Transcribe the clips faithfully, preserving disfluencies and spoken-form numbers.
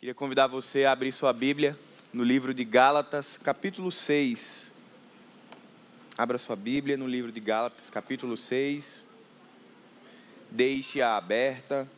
Queria convidar você a abrir sua Bíblia no livro de Gálatas, capítulo seis. Abra sua Bíblia no livro de Gálatas, capítulo seis. Deixe-a aberta.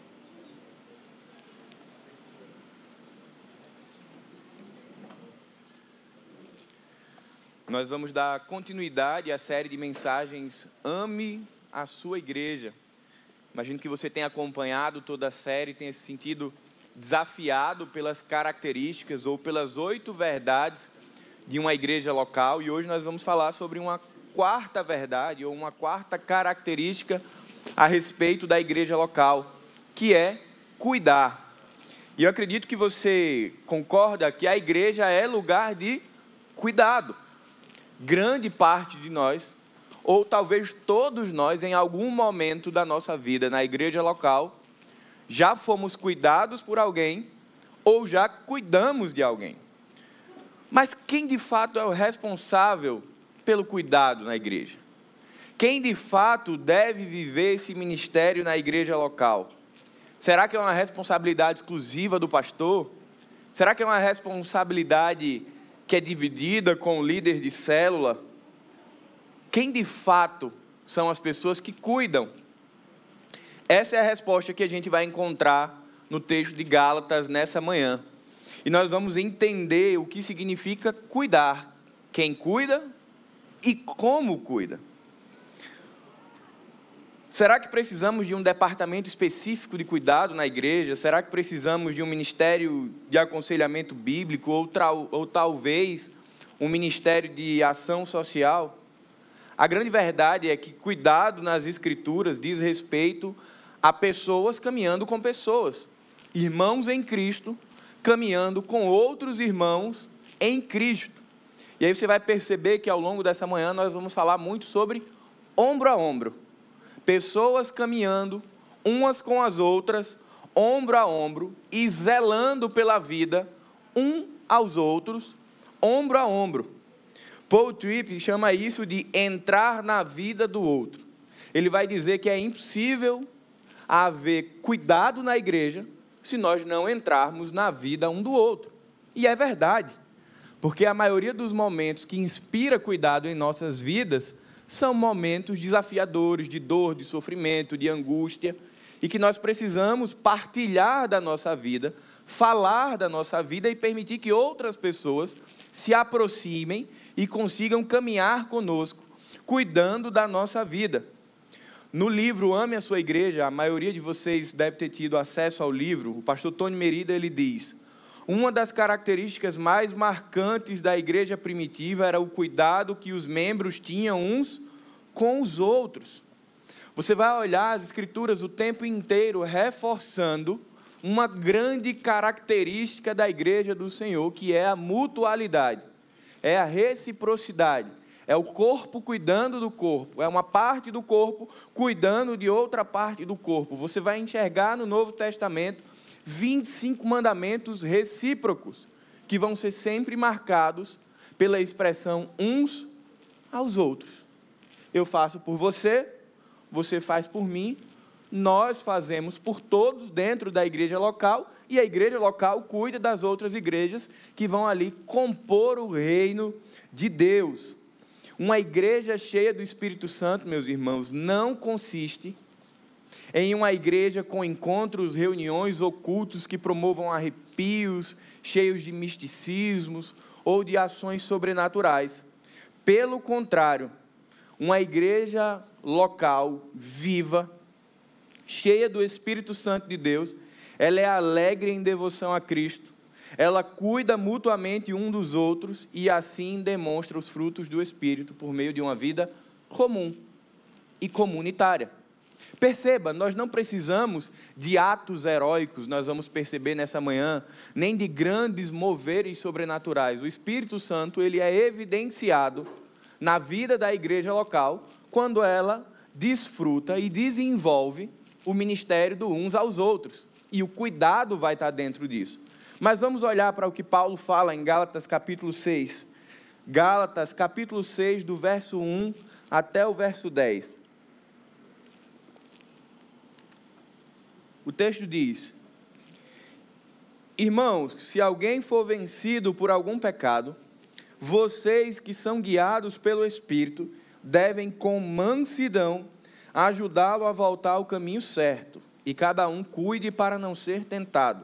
Nós vamos dar continuidade à série de mensagens Ame a Sua Igreja. Imagino que você tenha acompanhado toda a série, tenha se sentido desafiado pelas características ou pelas oito verdades de uma igreja local. E hoje nós vamos falar sobre uma quarta verdade ou uma quarta característica a respeito da igreja local, que é cuidar. E eu acredito que você concorda que a igreja é lugar de cuidado. Grande parte de nós, ou talvez todos nós, em algum momento da nossa vida na igreja local, já fomos cuidados por alguém ou já cuidamos de alguém. Mas quem de fato é o responsável pelo cuidado na igreja? Quem de fato deve viver esse ministério na igreja local? Será que é uma responsabilidade exclusiva do pastor? Será que é uma responsabilidade que é dividida com o líder de célula? Quem de fato são as pessoas que cuidam? Essa é a resposta que a gente vai encontrar no texto de Gálatas nessa manhã. E nós vamos entender o que significa cuidar, quem cuida e como cuida. Será que precisamos de um departamento específico de cuidado na igreja? Será que precisamos de um ministério de aconselhamento bíblico ou, trau, ou talvez um ministério de ação social? A grande verdade é que cuidado nas Escrituras diz respeito a pessoas caminhando com pessoas, irmãos em Cristo, caminhando com outros irmãos em Cristo. E aí você vai perceber que ao longo dessa manhã nós vamos falar muito sobre ombro a ombro. Pessoas caminhando umas com as outras, ombro a ombro, e zelando pela vida um aos outros, ombro a ombro. Paul Tripp chama isso de entrar na vida do outro. Ele vai dizer que é impossível haver cuidado na igreja se nós não entrarmos na vida um do outro. E é verdade, porque a maioria dos momentos que inspira cuidado em nossas vidas são momentos desafiadores, de dor, de sofrimento, de angústia, e que nós precisamos partilhar da nossa vida, falar da nossa vida e permitir que outras pessoas se aproximem e consigam caminhar conosco, cuidando da nossa vida. No livro Ame a Sua Igreja, a maioria de vocês deve ter tido acesso ao livro, o pastor Tony Merida, ele diz: uma das características mais marcantes da igreja primitiva era o cuidado que os membros tinham uns com os outros. Você vai olhar as Escrituras o tempo inteiro reforçando uma grande característica da igreja do Senhor, que é a mutualidade, é a reciprocidade. É o corpo cuidando do corpo, é uma parte do corpo cuidando de outra parte do corpo. Você vai enxergar no Novo Testamento vinte e cinco mandamentos recíprocos, que vão ser sempre marcados pela expressão uns aos outros. Eu faço por você, você faz por mim, nós fazemos por todos dentro da igreja local, e a igreja local cuida das outras igrejas que vão ali compor o reino de Deus. Uma igreja cheia do Espírito Santo, meus irmãos, não consiste em uma igreja com encontros, reuniões ou cultos que promovam arrepios, cheios de misticismos ou de ações sobrenaturais. Pelo contrário, uma igreja local, viva, cheia do Espírito Santo de Deus, ela é alegre em devoção a Cristo, ela cuida mutuamente um dos outros e assim demonstra os frutos do Espírito por meio de uma vida comum e comunitária. Perceba, nós não precisamos de atos heróicos, nós vamos perceber nessa manhã, nem de grandes moveres sobrenaturais. O Espírito Santo, ele é evidenciado na vida da igreja local quando ela desfruta e desenvolve o ministério do uns aos outros. E o cuidado vai estar dentro disso. Mas vamos olhar para o que Paulo fala em Gálatas capítulo seis. Gálatas capítulo seis, do verso um até o verso dez. O texto diz: Irmãos, se alguém for vencido por algum pecado, vocês que são guiados pelo Espírito, devem com mansidão ajudá-lo a voltar ao caminho certo, e cada um cuide para não ser tentado.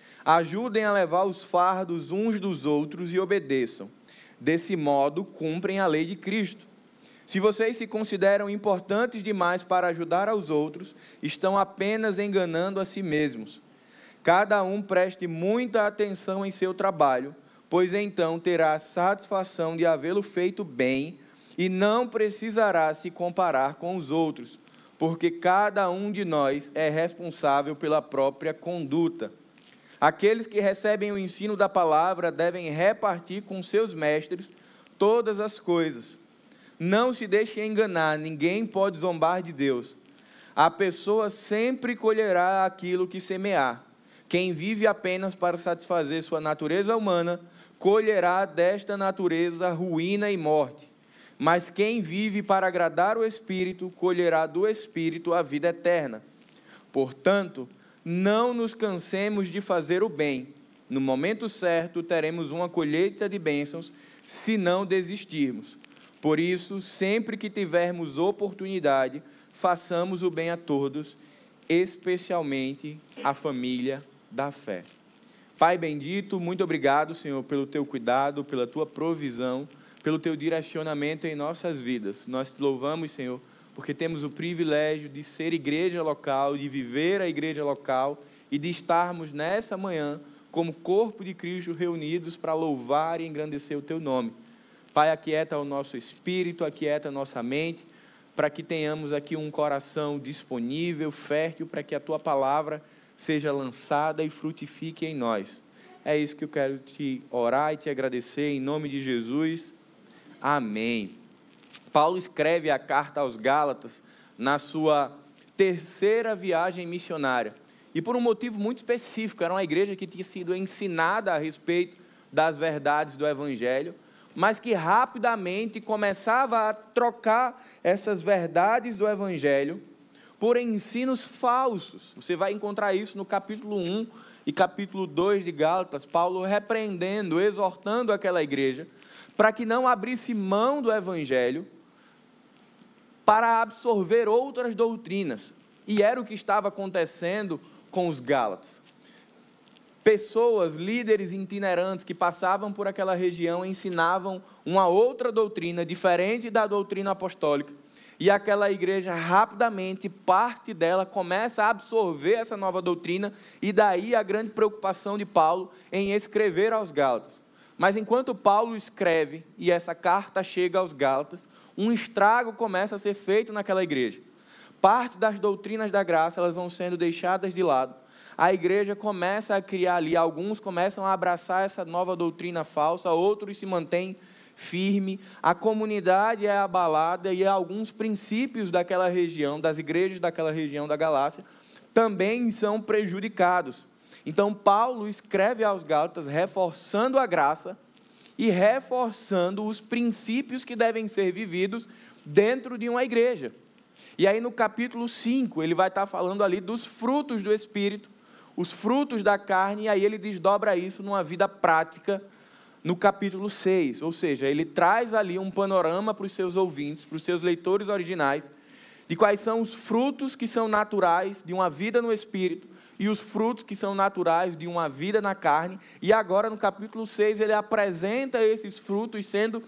Ajudem a levar os fardos uns dos outros e obedeçam. Desse modo, cumprem a lei de Cristo. Se vocês se consideram importantes demais para ajudar aos outros, estão apenas enganando a si mesmos. Cada um preste muita atenção em seu trabalho, pois então terá a satisfação de havê-lo feito bem e não precisará se comparar com os outros, porque cada um de nós é responsável pela própria conduta. Aqueles que recebem o ensino da palavra devem repartir com seus mestres todas as coisas. Não se deixe enganar, ninguém pode zombar de Deus. A pessoa sempre colherá aquilo que semear. Quem vive apenas para satisfazer sua natureza humana, colherá desta natureza ruína e morte. Mas quem vive para agradar o Espírito, colherá do Espírito a vida eterna. Portanto, não nos cansemos de fazer o bem. No momento certo, teremos uma colheita de bênçãos, se não desistirmos. Por isso, sempre que tivermos oportunidade, façamos o bem a todos, especialmente à família da fé. Pai bendito, muito obrigado, Senhor, pelo teu cuidado, pela tua provisão, pelo teu direcionamento em nossas vidas. Nós te louvamos, Senhor, porque temos o privilégio de ser igreja local, de viver a igreja local e de estarmos nessa manhã como corpo de Cristo reunidos para louvar e engrandecer o teu nome. Pai, aquieta o nosso espírito, aquieta a nossa mente, para que tenhamos aqui um coração disponível, fértil, para que a tua palavra seja lançada e frutifique em nós. É isso que eu quero te orar e te agradecer em nome de Jesus. Amém. Paulo escreve a carta aos Gálatas na sua terceira viagem missionária. E por um motivo muito específico, era uma igreja que tinha sido ensinada a respeito das verdades do Evangelho, mas que rapidamente começava a trocar essas verdades do Evangelho por ensinos falsos. Você vai encontrar isso no capítulo um e capítulo dois de Gálatas, Paulo repreendendo, exortando aquela igreja, para que não abrisse mão do Evangelho para absorver outras doutrinas. E era o que estava acontecendo com os Gálatas. Pessoas, líderes itinerantes que passavam por aquela região ensinavam uma outra doutrina diferente da doutrina apostólica. E aquela igreja rapidamente, parte dela começa a absorver essa nova doutrina, e daí a grande preocupação de Paulo em escrever aos Gálatas. Mas enquanto Paulo escreve e essa carta chega aos Gálatas, um estrago começa a ser feito naquela igreja. Parte das doutrinas da graça, elas vão sendo deixadas de lado. A igreja começa a criar ali, alguns começam a abraçar essa nova doutrina falsa, outros se mantêm firme, a comunidade é abalada e alguns princípios daquela região, das igrejas daquela região da Galácia, também são prejudicados. Então Paulo escreve aos Gálatas reforçando a graça e reforçando os princípios que devem ser vividos dentro de uma igreja. E aí no capítulo cinco, ele vai estar falando ali dos frutos do Espírito, os frutos da carne, e aí ele desdobra isso numa vida prática no capítulo seis, ou seja, ele traz ali um panorama para os seus ouvintes, para os seus leitores originais, de quais são os frutos que são naturais de uma vida no Espírito e os frutos que são naturais de uma vida na carne. E agora no capítulo seis ele apresenta esses frutos sendo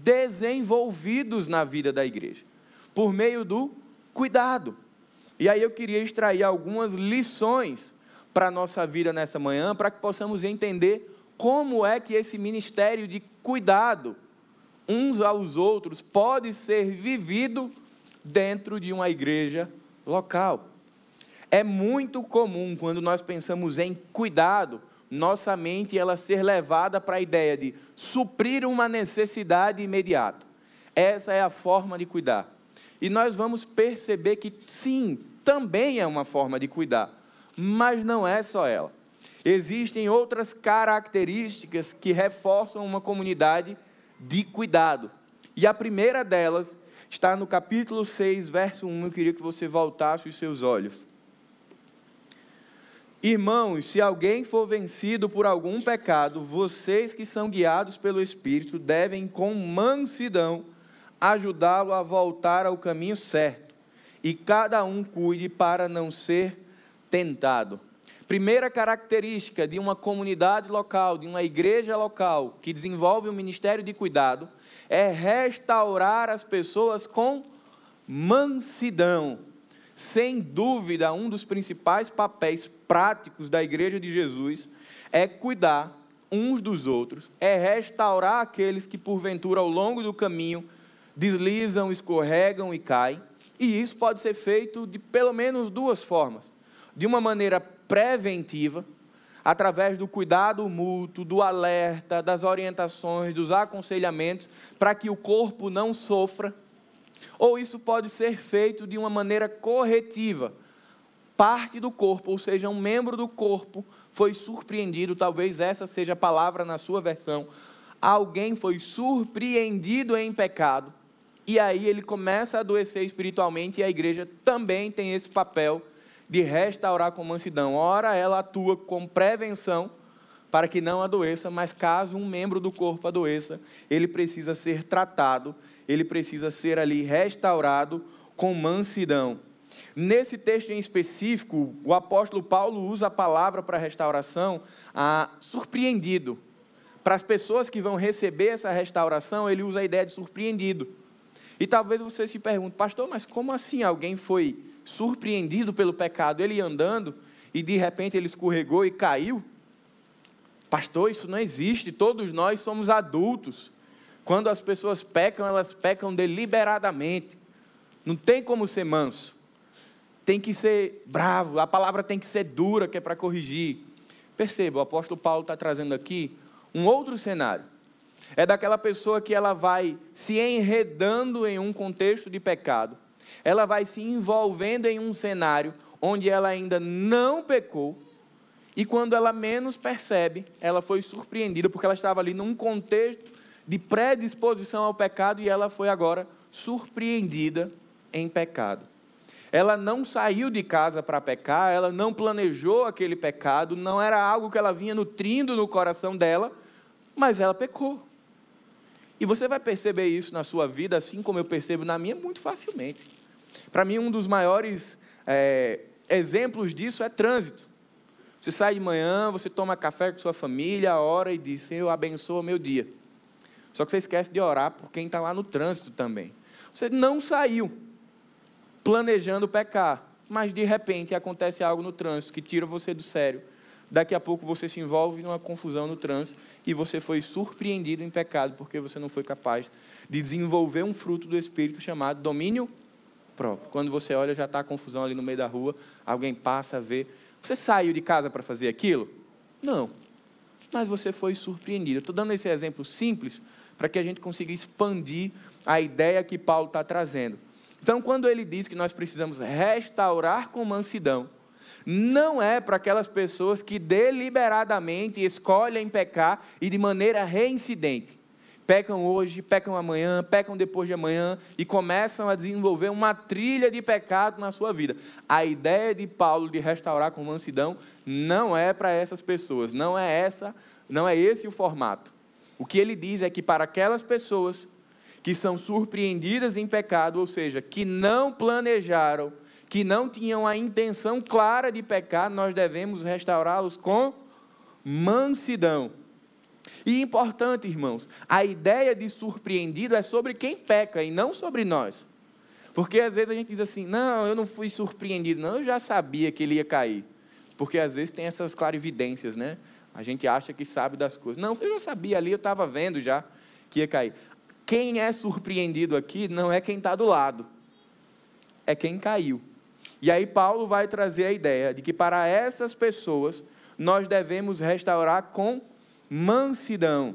desenvolvidos na vida da igreja, por meio do cuidado. E aí eu queria extrair algumas lições para a nossa vida nessa manhã, para que possamos entender como é que esse ministério de cuidado uns aos outros pode ser vivido dentro de uma igreja local. É muito comum, quando nós pensamos em cuidado, nossa mente ela ser levada para a ideia de suprir uma necessidade imediata. Essa é a forma de cuidar. E nós vamos perceber que sim, também é uma forma de cuidar, mas não é só ela. Existem outras características que reforçam uma comunidade de cuidado. E a primeira delas está no capítulo seis, verso um. Eu queria que você voltasse os seus olhos. Irmãos, se alguém for vencido por algum pecado, vocês que são guiados pelo Espírito devem com mansidão ajudá-lo a voltar ao caminho certo, e cada um cuide para não ser tentado. Primeira característica de uma comunidade local, de uma igreja local, que desenvolve um ministério de cuidado, é restaurar as pessoas com mansidão. Sem dúvida, um dos principais papéis práticos da igreja de Jesus é cuidar uns dos outros, é restaurar aqueles que porventura ao longo do caminho deslizam, escorregam e caem. E isso pode ser feito de pelo menos duas formas. De uma maneira preventiva, através do cuidado mútuo, do alerta, das orientações, dos aconselhamentos, para que o corpo não sofra. Ou isso pode ser feito de uma maneira corretiva. Parte do corpo, ou seja, um membro do corpo, foi surpreendido, talvez essa seja a palavra na sua versão. Alguém foi surpreendido em pecado, e aí ele começa a adoecer espiritualmente, e a igreja também tem esse papel de restaurar com mansidão. Ora, ela atua com prevenção para que não adoeça, mas caso um membro do corpo adoeça, ele precisa ser tratado, ele precisa ser ali restaurado com mansidão. Nesse texto em específico, o apóstolo Paulo usa a palavra para restauração, ah, surpreendido. Para as pessoas que vão receber essa restauração, ele usa a ideia de surpreendido. E talvez você se pergunte, pastor, mas como assim alguém foi surpreendido pelo pecado? Ele ia andando e de repente ele escorregou e caiu? Pastor, isso não existe, todos nós somos adultos. Quando as pessoas pecam, elas pecam deliberadamente. Não tem como ser manso. Tem que ser bravo, a palavra tem que ser dura, que é para corrigir. Perceba, o apóstolo Paulo está trazendo aqui um outro cenário. É daquela pessoa que ela vai se enredando em um contexto de pecado. Ela vai se envolvendo em um cenário onde ela ainda não pecou. E quando ela menos percebe, ela foi surpreendida, porque ela estava ali num contexto de predisposição ao pecado, e ela foi agora surpreendida em pecado. Ela não saiu de casa para pecar, ela não planejou aquele pecado, não era algo que ela vinha nutrindo no coração dela, mas ela pecou. E você vai perceber isso na sua vida, assim como eu percebo na minha, muito facilmente. Para mim, um dos maiores é, exemplos disso é trânsito. Você sai de manhã, você toma café com sua família, ora e diz, Senhor, abençoa o meu dia. Só que você esquece de orar por quem está lá no trânsito também. Você não saiu planejando pecar, mas de repente acontece algo no trânsito que tira você do sério. Daqui a pouco você se envolve numa confusão no trânsito e você foi surpreendido em pecado porque você não foi capaz de desenvolver um fruto do Espírito chamado domínio próprio. Quando você olha, já está a confusão ali no meio da rua, alguém passa a ver. Você saiu de casa para fazer aquilo? Não, mas você foi surpreendido. Eu estou dando esse exemplo simples para que a gente consiga expandir a ideia que Paulo está trazendo. Então, quando ele diz que nós precisamos restaurar com mansidão, não é para aquelas pessoas que deliberadamente escolhem pecar e de maneira reincidente. Pecam hoje, pecam amanhã, pecam depois de amanhã e começam a desenvolver uma trilha de pecado na sua vida. A ideia de Paulo de restaurar com mansidão não é para essas pessoas, não é essa, não é esse o formato. O que ele diz é que para aquelas pessoas que são surpreendidas em pecado, ou seja, que não planejaram, que não tinham a intenção clara de pecar, nós devemos restaurá-los com mansidão. E importante, irmãos, a ideia de surpreendido é sobre quem peca e não sobre nós. Porque às vezes a gente diz assim, não, eu não fui surpreendido, não, eu já sabia que ele ia cair. Porque às vezes tem essas clarividências, né? A gente acha que sabe das coisas. Não, eu já sabia ali, eu estava vendo já que ia cair. Quem é surpreendido aqui não é quem está do lado, é quem caiu. E aí Paulo vai trazer a ideia de que para essas pessoas nós devemos restaurar com mansidão.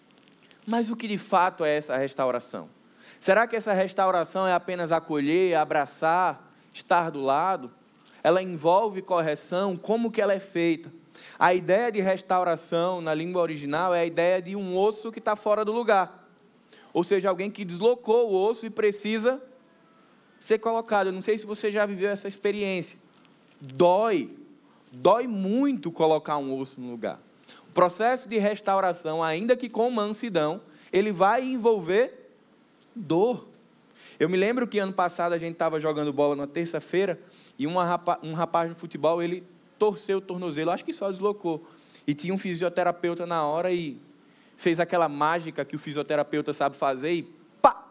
Mas o que de fato é essa restauração? Será que essa restauração é apenas acolher, abraçar, estar do lado? Ela envolve correção? Como que ela é feita? A ideia de restauração na língua original é a ideia de um osso que está fora do lugar. Ou seja, alguém que deslocou o osso e precisa ser colocado. Eu não sei se você já viveu essa experiência. Dói. dói muito colocar um osso no lugar. O processo de restauração, ainda que com mansidão, ele vai envolver dor. Eu me lembro que ano passado a gente estava jogando bola na terça-feira e uma rapa, um rapaz no futebol, ele torceu o tornozelo, acho que só deslocou. E tinha um fisioterapeuta na hora e fez aquela mágica que o fisioterapeuta sabe fazer e pá!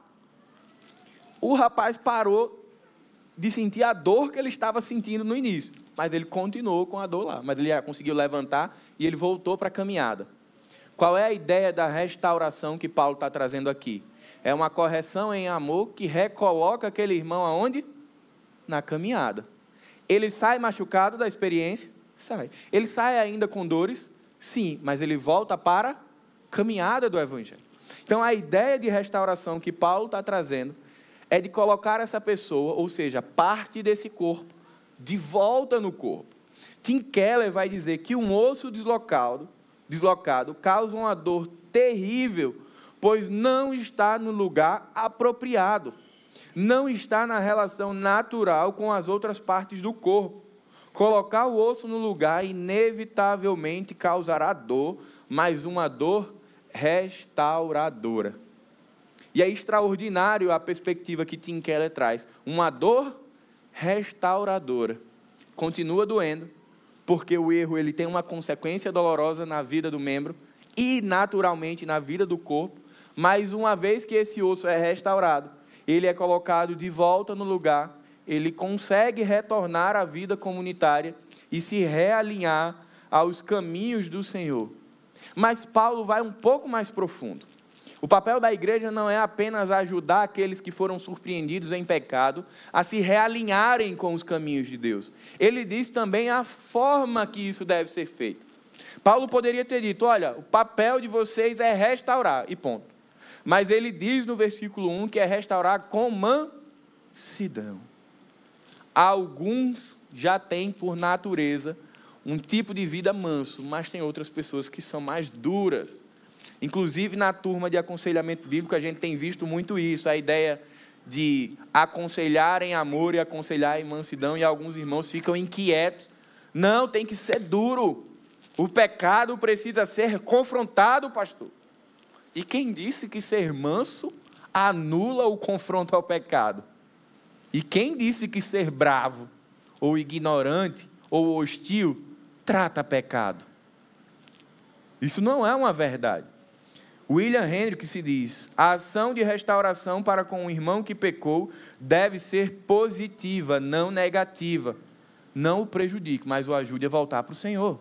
O rapaz parou de sentir a dor que ele estava sentindo no início, mas ele continuou com a dor lá, mas ele já conseguiu levantar e ele voltou para a caminhada. Qual é a ideia da restauração que Paulo está trazendo aqui? É uma correção em amor que recoloca aquele irmão aonde? Na caminhada. Ele sai machucado da experiência? Sai. Ele sai ainda com dores? Sim, mas ele volta para a caminhada do Evangelho. Então, a ideia de restauração que Paulo está trazendo é de colocar essa pessoa, ou seja, parte desse corpo, de volta no corpo. Tim Keller vai dizer que um osso deslocado, deslocado causa uma dor terrível, pois não está no lugar apropriado, não está na relação natural com as outras partes do corpo. Colocar o osso no lugar inevitavelmente causará dor, mas uma dor restauradora. E é extraordinário a perspectiva que Tim Keller traz. Uma dor restauradora. Continua doendo, porque o erro ele tem uma consequência dolorosa na vida do membro e naturalmente na vida do corpo, mas uma vez que esse osso é restaurado, ele é colocado de volta no lugar, ele consegue retornar à vida comunitária e se realinhar aos caminhos do Senhor. Mas Paulo vai um pouco mais profundo. O papel da igreja não é apenas ajudar aqueles que foram surpreendidos em pecado a se realinharem com os caminhos de Deus. Ele diz também a forma que isso deve ser feito. Paulo poderia ter dito, olha, o papel de vocês é restaurar, e ponto. Mas ele diz no versículo um que é restaurar com mansidão. Alguns já têm por natureza um tipo de vida manso, mas tem outras pessoas que são mais duras. Inclusive na turma de aconselhamento bíblico a gente tem visto muito isso, a ideia de aconselhar em amor e aconselhar em mansidão, e alguns irmãos ficam inquietos. Não, tem que ser duro. O pecado precisa ser confrontado, pastor. E quem disse que ser manso anula o confronto ao pecado? E quem disse que ser bravo, ou ignorante, ou hostil, trata pecado? Isso não é uma verdade. William Hendrick se diz, a ação de restauração para com o irmão que pecou deve ser positiva, não negativa. Não o prejudique, mas o ajude a voltar para o Senhor.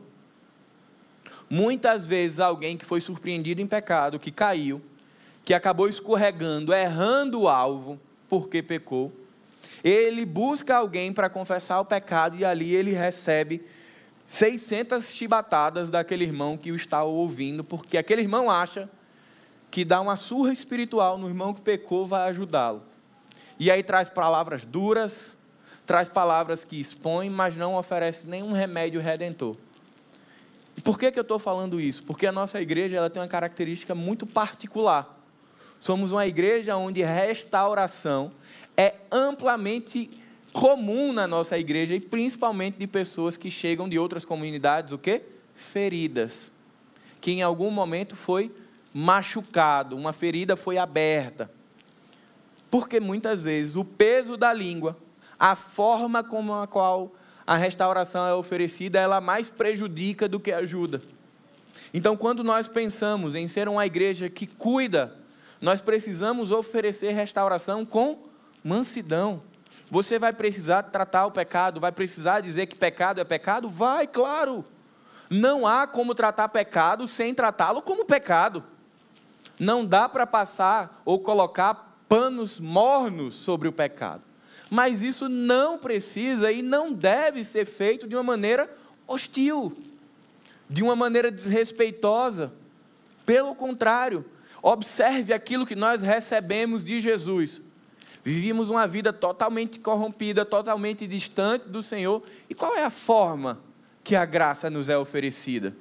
Muitas vezes alguém que foi surpreendido em pecado, que caiu, que acabou escorregando, errando o alvo, porque pecou, ele busca alguém para confessar o pecado e ali ele recebe seiscentas chibatadas daquele irmão que o está ouvindo, porque aquele irmão acha que dar uma surra espiritual no irmão que pecou vai ajudá-lo. E aí traz palavras duras, traz palavras que expõem, mas não oferece nenhum remédio redentor. E por que que eu estou falando isso? Porque a nossa igreja ela tem uma característica muito particular. Somos uma igreja onde restauração é amplamente comum na nossa igreja, e principalmente de pessoas que chegam de outras comunidades, o quê? Feridas. Que em algum momento foi machucado, uma ferida foi aberta. Porque muitas vezes o peso da língua, a forma como a qual a restauração é oferecida, ela mais prejudica do que ajuda. Então, quando nós pensamos em ser uma igreja que cuida, nós precisamos oferecer restauração com mansidão. Você vai precisar tratar o pecado, vai precisar dizer que pecado é pecado? Vai, claro. Não há como tratar pecado sem tratá-lo como pecado. Não dá para passar ou colocar panos mornos sobre o pecado. Mas isso não precisa e não deve ser feito de uma maneira hostil, de uma maneira desrespeitosa. Pelo contrário, observe aquilo que nós recebemos de Jesus. Vivíamos uma vida totalmente corrompida, totalmente distante do Senhor. E qual é a forma que a graça nos é oferecida?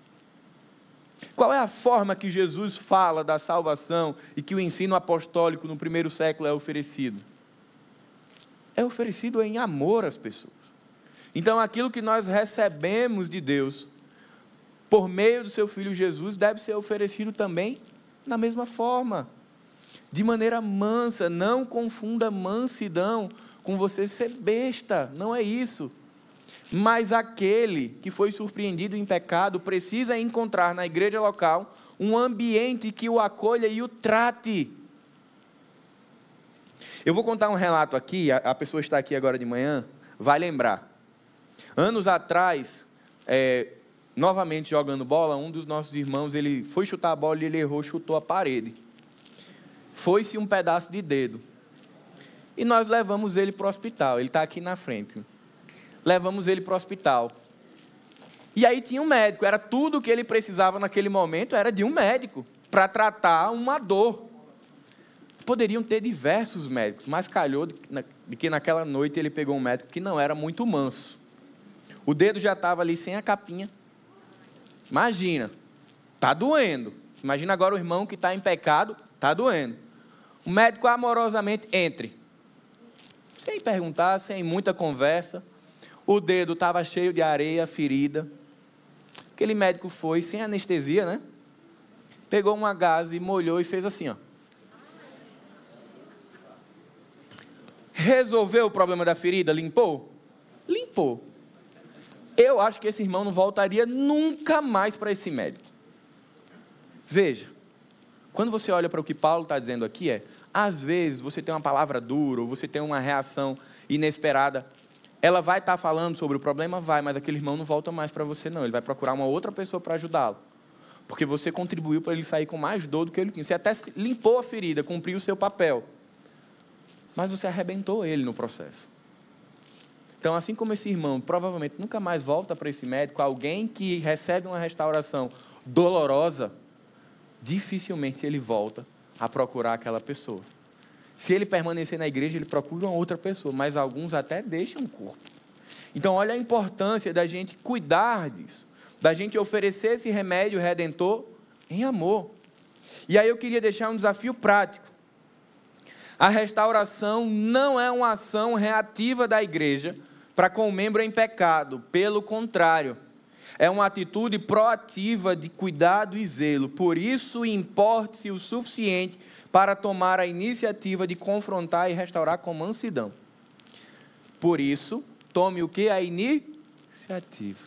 Qual é a forma que Jesus fala da salvação e que o ensino apostólico no primeiro século é oferecido? É oferecido em amor às pessoas. Então, aquilo que nós recebemos de Deus, por meio do seu Filho Jesus, deve ser oferecido também da mesma forma, de maneira mansa. Não confunda mansidão com você ser besta, não é isso. Mas aquele que foi surpreendido em pecado precisa encontrar na igreja local um ambiente que o acolha e o trate. Eu vou contar um relato aqui, a pessoa está aqui agora de manhã, vai lembrar. Anos atrás, é, novamente jogando bola, um dos nossos irmãos, ele foi chutar a bola e ele errou, chutou a parede. Foi-se um pedaço de dedo. E nós levamos ele para o hospital, ele está aqui na frente. Levamos ele para o hospital. E aí tinha um médico, era tudo o que ele precisava naquele momento, era de um médico, para tratar uma dor. Poderiam ter diversos médicos, mas calhou de que naquela noite ele pegou um médico que não era muito manso. O dedo já estava ali sem a capinha. Imagina, está doendo. Imagina agora o irmão que está em pecado, está doendo. O médico amorosamente, entre. Sem perguntar, sem muita conversa. O dedo estava cheio de areia, ferida. Aquele médico foi, sem anestesia, né? Pegou uma gaze, molhou e fez assim, ó. Resolveu o problema da ferida? Limpou? Limpou. Eu acho que esse irmão não voltaria nunca mais para esse médico. Veja, quando você olha para o que Paulo está dizendo aqui, é, às vezes você tem uma palavra dura, ou você tem uma reação inesperada, ela vai estar falando sobre o problema? Vai, mas aquele irmão não volta mais para você não, ele vai procurar uma outra pessoa para ajudá-lo, porque você contribuiu para ele sair com mais dor do que ele tinha, você até limpou a ferida, cumpriu o seu papel, mas você arrebentou ele no processo. Então, assim como esse irmão provavelmente nunca mais volta para esse médico, alguém que recebe uma restauração dolorosa, dificilmente ele volta a procurar aquela pessoa. Se ele permanecer na igreja, ele procura uma outra pessoa, mas alguns até deixam o corpo. Então, olha a importância da gente cuidar disso, da gente oferecer esse remédio redentor em amor. E aí eu queria deixar um desafio prático. A restauração não é uma ação reativa da igreja para com o membro em pecado, pelo contrário, é uma atitude proativa de cuidado e zelo. Por isso, importe-se o suficiente para tomar a iniciativa de confrontar e restaurar com mansidão. Por isso, tome o que? A iniciativa.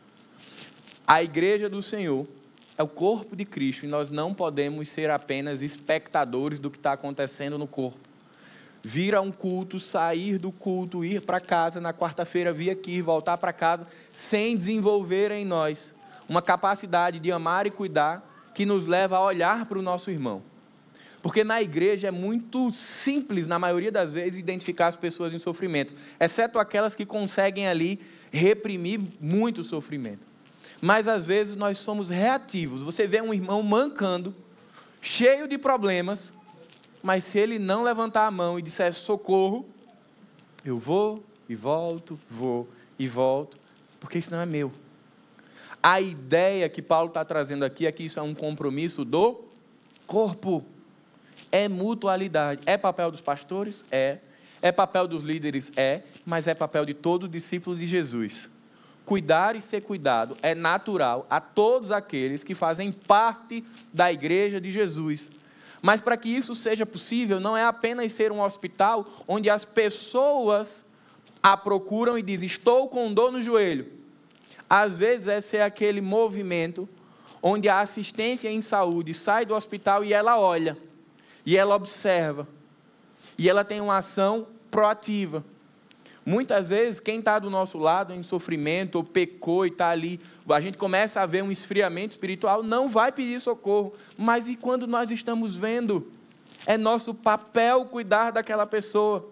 A igreja do Senhor é o corpo de Cristo e nós não podemos ser apenas espectadores do que está acontecendo no corpo. Vir a um culto, sair do culto, ir para casa, na quarta-feira vir aqui, voltar para casa, sem desenvolver em nós uma capacidade de amar e cuidar, que nos leva a olhar para o nosso irmão. Porque na igreja é muito simples, na maioria das vezes, identificar as pessoas em sofrimento, exceto aquelas que conseguem ali reprimir muito o sofrimento. Mas às vezes nós somos reativos. Você vê um irmão mancando, cheio de problemas, mas se ele não levantar a mão e disser socorro, eu vou e volto, vou e volto, porque isso não é meu. A ideia que Paulo está trazendo aqui é que isso é um compromisso do corpo. É mutualidade. É papel dos pastores? É. É papel dos líderes? É. Mas é papel de todo discípulo de Jesus. Cuidar e ser cuidado é natural a todos aqueles que fazem parte da igreja de Jesus. Mas para que isso seja possível, não é apenas ser um hospital onde as pessoas a procuram e dizem, estou com dor no joelho. Às vezes é ser aquele movimento onde a assistência em saúde sai do hospital e ela olha, e ela observa, e ela tem uma ação proativa. Muitas vezes, quem está do nosso lado em sofrimento, ou pecou e está ali, a gente começa a ver um esfriamento espiritual, não vai pedir socorro. Mas e quando nós estamos vendo? É nosso papel cuidar daquela pessoa.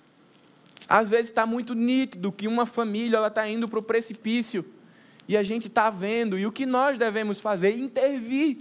Às vezes está muito nítido que uma família está indo para o precipício, e a gente está vendo, e o que nós devemos fazer? Intervir.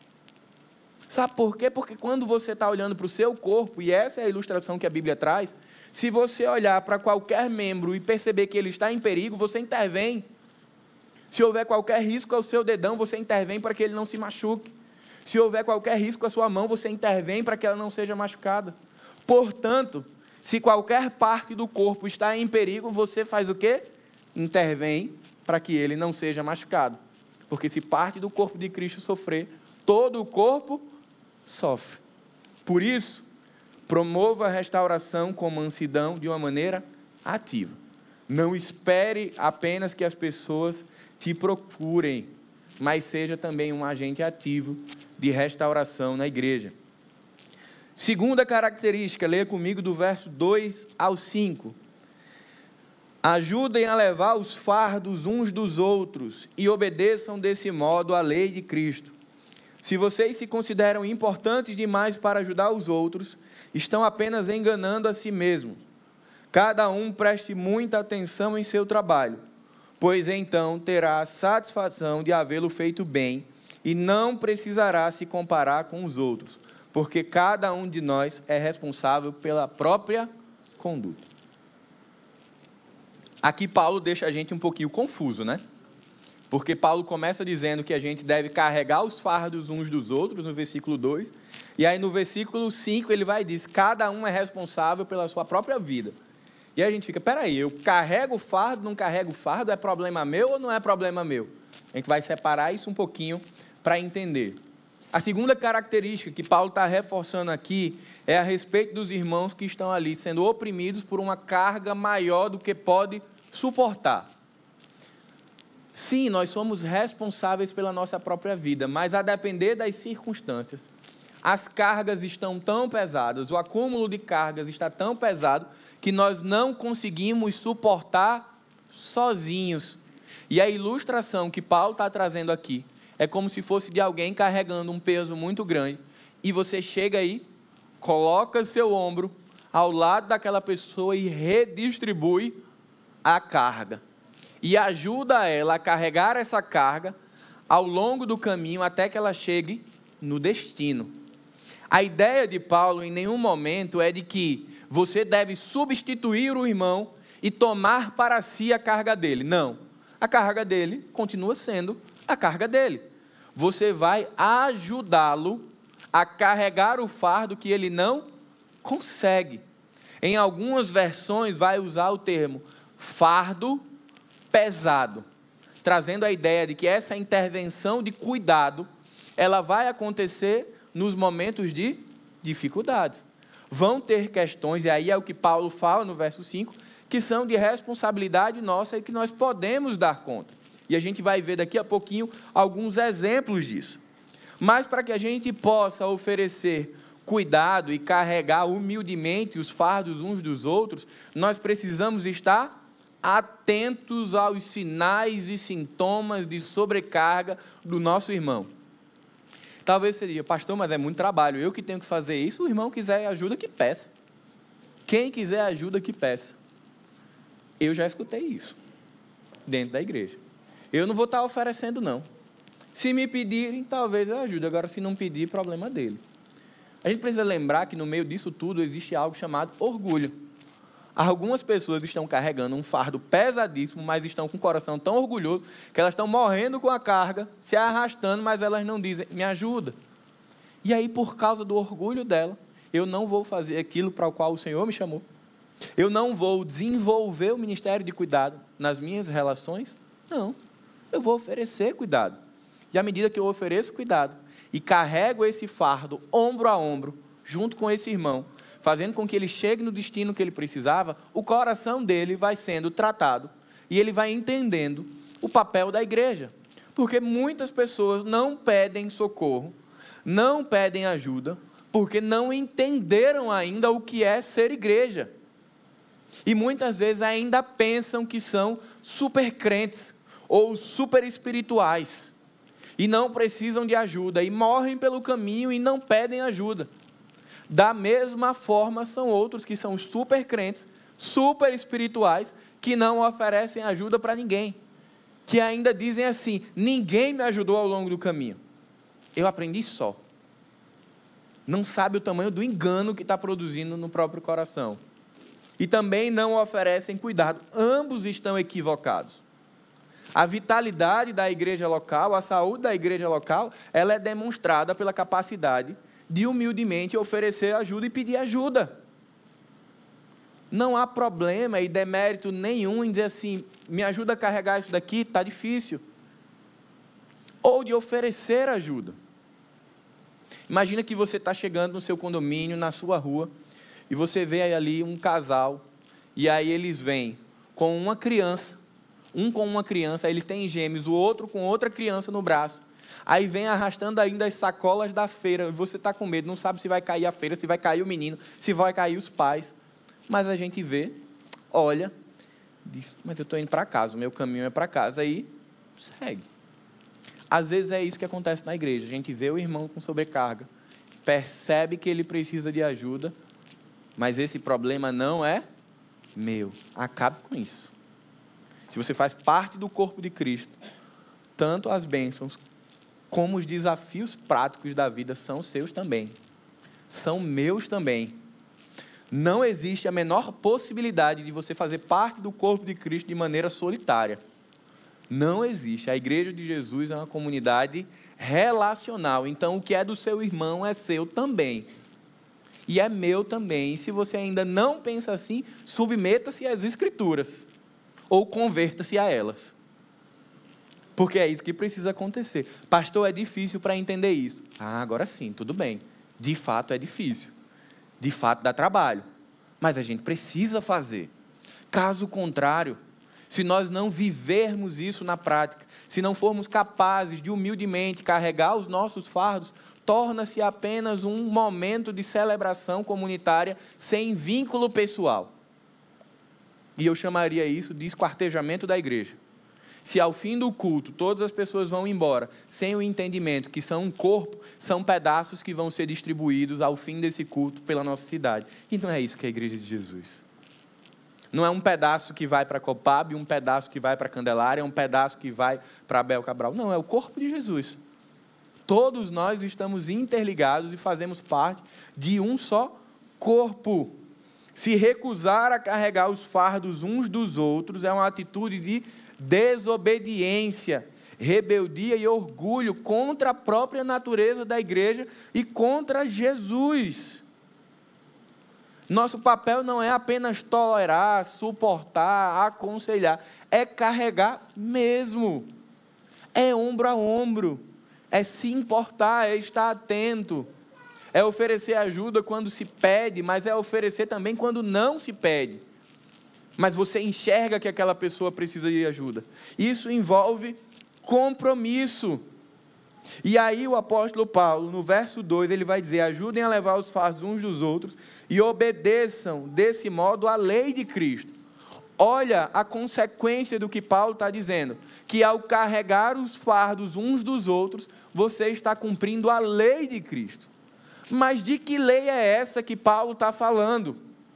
Sabe por quê? Porque quando você está olhando para o seu corpo, e essa é a ilustração que a Bíblia traz, se você olhar para qualquer membro e perceber que ele está em perigo, você intervém. Se houver qualquer risco ao seu dedão, você intervém para que ele não se machuque. Se houver qualquer risco à sua mão, você intervém para que ela não seja machucada. Portanto, se qualquer parte do corpo está em perigo, você faz o quê? intervém para que ele não seja machucado. Porque se parte do corpo de Cristo sofrer, todo o corpo sofre. Por isso, promova a restauração com mansidão de uma maneira ativa. Não espere apenas que as pessoas te procurem, mas seja também um agente ativo de restauração na igreja. Segunda característica, leia comigo do verso dois ao cinco. Ajudem a levar os fardos uns dos outros e obedeçam desse modo à lei de Cristo. Se vocês se consideram importantes demais para ajudar os outros, estão apenas enganando a si mesmos. Cada um preste muita atenção em seu trabalho, pois então terá a satisfação de havê-lo feito bem e não precisará se comparar com os outros, porque cada um de nós é responsável pela própria conduta. Aqui Paulo deixa a gente um pouquinho confuso, né? Porque Paulo começa dizendo que a gente deve carregar os fardos uns dos outros, no versículo dois, e aí no versículo cinco ele vai dizer, cada um é responsável pela sua própria vida. E aí a gente fica, peraí, eu carrego o fardo, não carrego o fardo, é problema meu ou não é problema meu? A gente vai separar isso um pouquinho para entender. A segunda característica que Paulo está reforçando aqui é a respeito dos irmãos que estão ali sendo oprimidos por uma carga maior do que pode suportar. Sim, nós somos responsáveis pela nossa própria vida, mas a depender das circunstâncias, as cargas estão tão pesadas, o acúmulo de cargas está tão pesado que nós não conseguimos suportar sozinhos. E a ilustração que Paulo está trazendo aqui é como se fosse de alguém carregando um peso muito grande, e você chega aí, coloca seu ombro ao lado daquela pessoa e redistribui a carga. E ajuda ela a carregar essa carga ao longo do caminho até que ela chegue no destino. A ideia de Paulo em nenhum momento é de que você deve substituir o irmão e tomar para si a carga dele. Não, a carga dele continua sendo a carga dele. Você vai ajudá-lo a carregar o fardo que ele não consegue. Em algumas versões vai usar o termo fardo pesado, trazendo a ideia de que essa intervenção de cuidado, ela vai acontecer nos momentos de dificuldades. Vão ter questões, e aí é o que Paulo fala no verso cinco, que são de responsabilidade nossa e que nós podemos dar conta. E a gente vai ver daqui a pouquinho alguns exemplos disso. Mas para que a gente possa oferecer cuidado e carregar humildemente os fardos uns dos outros, nós precisamos estar atentos aos sinais e sintomas de sobrecarga do nosso irmão. Talvez você diga, pastor, mas é muito trabalho, eu que tenho que fazer isso, o irmão quiser ajuda, que peça. Quem quiser ajuda, que peça. Eu já escutei isso dentro da igreja. Eu não vou estar oferecendo, não. Se me pedirem, talvez eu ajude. Agora, se não pedir, problema dele. A gente precisa lembrar que no meio disso tudo existe algo chamado orgulho. Algumas pessoas estão carregando um fardo pesadíssimo, mas estão com o coração tão orgulhoso que elas estão morrendo com a carga, se arrastando, mas elas não dizem, me ajuda. E aí, por causa do orgulho dela, eu não vou fazer aquilo para o qual o Senhor me chamou. Eu não vou desenvolver o ministério de cuidado nas minhas relações. Não, eu vou oferecer cuidado. E à medida que eu ofereço cuidado e carrego esse fardo ombro a ombro, junto com esse irmão, fazendo com que ele chegue no destino que ele precisava, o coração dele vai sendo tratado e ele vai entendendo o papel da igreja. Porque muitas pessoas não pedem socorro, não pedem ajuda, porque não entenderam ainda o que é ser igreja. E muitas vezes ainda pensam que são super crentes ou super espirituais e não precisam de ajuda e morrem pelo caminho e não pedem ajuda. Da mesma forma, são outros que são super crentes, super espirituais, que não oferecem ajuda para ninguém. Que ainda dizem assim, ninguém me ajudou ao longo do caminho. Eu aprendi só. Não sabe o tamanho do engano que está produzindo no próprio coração. E também não oferecem cuidado. Ambos estão equivocados. A vitalidade da igreja local, a saúde da igreja local, ela é demonstrada pela capacidade de humildemente oferecer ajuda e pedir ajuda. Não há problema e demérito nenhum em dizer assim, me ajuda a carregar isso daqui, está difícil. Ou de oferecer ajuda. Imagina que você está chegando no seu condomínio, na sua rua, e você vê ali um casal, e aí eles vêm com uma criança, um com uma criança, aí eles têm gêmeos, o outro com outra criança no braço, aí vem arrastando ainda as sacolas da feira, e você está com medo, não sabe se vai cair a feira, se vai cair o menino, se vai cair os pais, mas a gente vê, olha, diz, mas eu estou indo para casa, o meu caminho é para casa, aí segue. Às vezes é isso que acontece na igreja, a gente vê o irmão com sobrecarga, percebe que ele precisa de ajuda, mas esse problema não é meu. Acabe com isso. Se você faz parte do corpo de Cristo, tanto as bênçãos como os desafios práticos da vida são seus também. São meus também. Não existe a menor possibilidade de você fazer parte do corpo de Cristo de maneira solitária. Não existe. A igreja de Jesus é uma comunidade relacional. Então, o que é do seu irmão é seu também. E é meu também. E se você ainda não pensa assim, submeta-se às Escrituras. Ou converta-se a elas. Porque é isso que precisa acontecer. Pastor, é difícil para entender isso. Ah, agora sim, tudo bem. De fato é difícil. De fato dá trabalho. Mas a gente precisa fazer. Caso contrário, se nós não vivermos isso na prática, se não formos capazes de humildemente carregar os nossos fardos, torna-se apenas um momento de celebração comunitária sem vínculo pessoal. E eu chamaria isso de esquartejamento da igreja. Se ao fim do culto todas as pessoas vão embora sem o entendimento que são um corpo, são pedaços que vão ser distribuídos ao fim desse culto pela nossa cidade. E não é isso que é a igreja de Jesus. Não é um pedaço que vai para Copab, um pedaço que vai para Candelária, um pedaço que vai para Abel Cabral. Não, é o corpo de Jesus. Todos nós estamos interligados e fazemos parte de um só corpo. Se recusar a carregar os fardos uns dos outros é uma atitude de desobediência, rebeldia e orgulho contra a própria natureza da igreja e contra Jesus. Nosso papel não é apenas tolerar, suportar, aconselhar, é carregar mesmo. É ombro a ombro, é se importar, é estar atento, é oferecer ajuda quando se pede, mas é oferecer também quando não se pede. Mas você enxerga que aquela pessoa precisa de ajuda. Isso envolve compromisso. E aí o apóstolo Paulo, no verso dois, ele vai dizer, ajudem a levar os fardos uns dos outros e obedeçam desse modo a lei de Cristo. Olha a consequência do que Paulo está dizendo, que ao carregar os fardos uns dos outros, você está cumprindo a lei de Cristo. Mas de que lei é essa que Paulo está falando?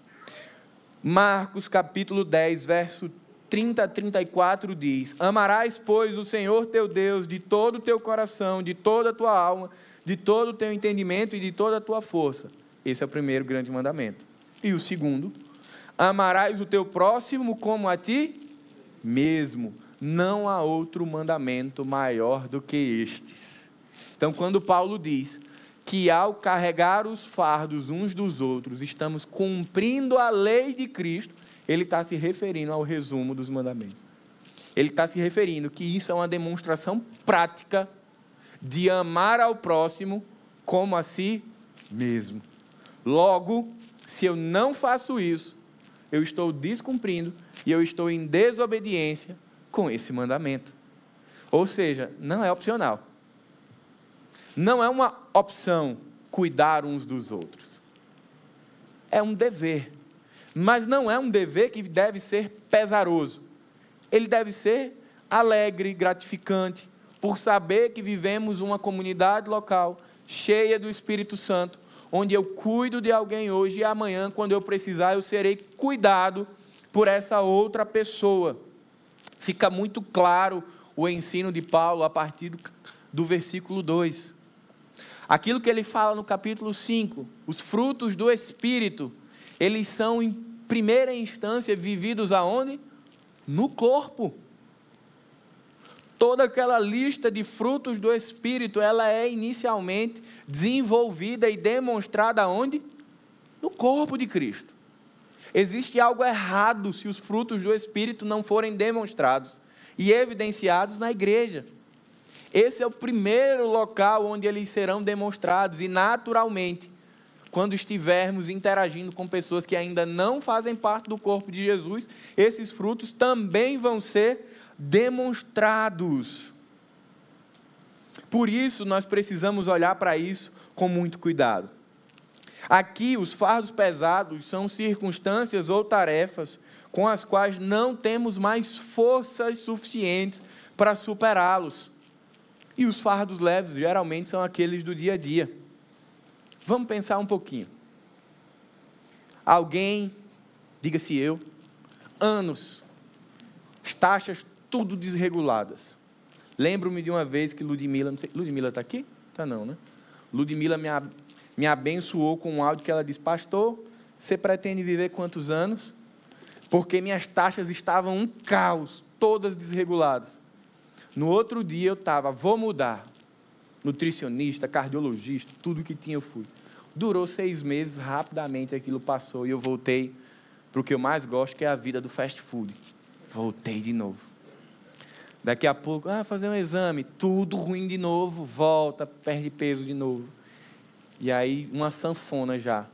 Marcos capítulo dez, verso trinta a trinta e quatro diz, amarás, pois, o Senhor teu Deus de todo o teu coração, de toda a tua alma, de todo o teu entendimento e de toda a tua força. Esse é o primeiro grande mandamento. E o segundo, amarás o teu próximo como a ti mesmo. Não há outro mandamento maior do que estes. Então, quando Paulo diz que ao carregar os fardos uns dos outros, estamos cumprindo a lei de Cristo, ele está se referindo ao resumo dos mandamentos. Ele está se referindo que isso é uma demonstração prática de amar ao próximo como a si mesmo. Logo, se eu não faço isso, eu estou descumprindo e eu estou em desobediência com esse mandamento. Ou seja, não é opcional. Não é uma opção cuidar uns dos outros. É um dever. Mas não é um dever que deve ser pesaroso. Ele deve ser alegre, gratificante, por saber que vivemos uma comunidade local cheia do Espírito Santo, onde eu cuido de alguém hoje e amanhã, quando eu precisar, eu serei cuidado por essa outra pessoa. Fica muito claro o ensino de Paulo a partir do, do versículo dois. Aquilo que ele fala no capítulo cinco, os frutos do Espírito, eles são, em primeira instância, vividos aonde? No corpo. Toda aquela lista de frutos do Espírito, ela é inicialmente desenvolvida e demonstrada aonde? No corpo de Cristo. Existe algo errado se os frutos do Espírito não forem demonstrados e evidenciados na igreja. Esse é o primeiro local onde eles serão demonstrados e, naturalmente, quando estivermos interagindo com pessoas que ainda não fazem parte do corpo de Jesus, esses frutos também vão ser demonstrados. Por isso, nós precisamos olhar para isso com muito cuidado. Aqui, os fardos pesados são circunstâncias ou tarefas com as quais não temos mais forças suficientes para superá-los. E os fardos leves, geralmente, são aqueles do dia a dia. Vamos pensar um pouquinho. Alguém, diga-se eu, anos, as taxas tudo desreguladas. Lembro-me de uma vez que Ludmila, não sei, Ludmila está aqui? Está não, né? Ludmila me, me abençoou com um áudio que ela disse: pastor, você pretende viver quantos anos? Porque minhas taxas estavam um caos, todas desreguladas. No outro dia eu estava, vou mudar. Nutricionista, cardiologista, tudo que tinha eu fui. Durou seis meses, rapidamente aquilo passou e eu voltei para o que eu mais gosto, que é a vida do fast food. Voltei de novo. Daqui a pouco, ah, fazer um exame, tudo ruim de novo, volta, perde peso de novo. E aí, uma sanfona já.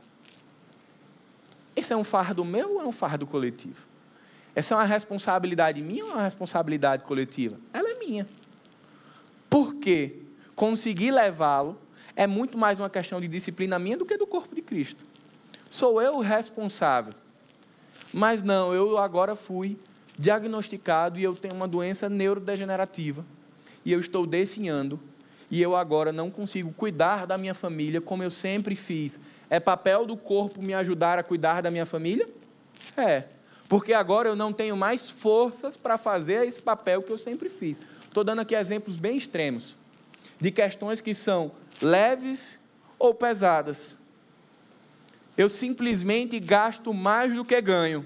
Esse é um fardo meu ou é um fardo coletivo? Essa é uma responsabilidade minha ou é uma responsabilidade coletiva? Ela é minha. Por quê? Conseguir levá-lo é muito mais uma questão de disciplina minha do que do corpo de Cristo. Sou eu o responsável. Mas não, eu agora fui diagnosticado e eu tenho uma doença neurodegenerativa. E eu estou definhando. E eu agora não consigo cuidar da minha família como eu sempre fiz. É papel do corpo me ajudar a cuidar da minha família? É. Porque agora eu não tenho mais forças para fazer esse papel que eu sempre fiz. Estou dando aqui exemplos bem extremos, de questões que são leves ou pesadas. Eu simplesmente gasto mais do que ganho.